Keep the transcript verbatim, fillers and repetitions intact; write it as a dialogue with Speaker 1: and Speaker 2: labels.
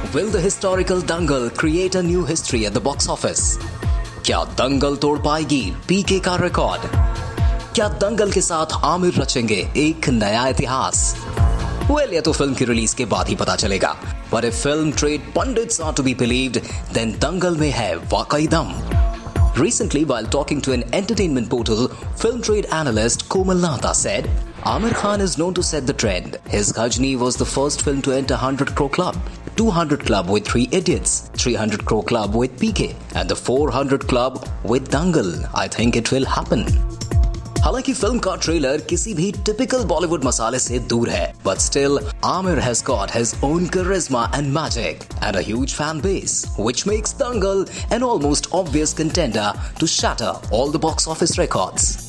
Speaker 1: Will the historical Dangal create a new history at the box office? क्या दंगल तोड़ पाएगी पीके का रिकॉर्ड? क्या दंगल के साथ आमिर रचेंगे एक नया इतिहास? वेल, ये तो फिल्म की रिलीज के बाद ही पता चलेगा। But if film trade pundits are to be believed, then दंगल में है वाकई दम। Recently, while talking to an entertainment portal, film trade analyst Komal Nahta said, Amir Khan is known to set the trend. His Ghajini was the first film to enter one hundred crore club, two hundred club with Three Idiots, three hundred crore club with P K, and the four hundred club with Dangal. I think it will happen. हालांकि film का trailer किसी भी typical Bollywood मसाले से दूर है, but still Amir has got his own charisma and magic and a huge fan base, which makes Dangal an almost obvious contender to shatter all the box office records.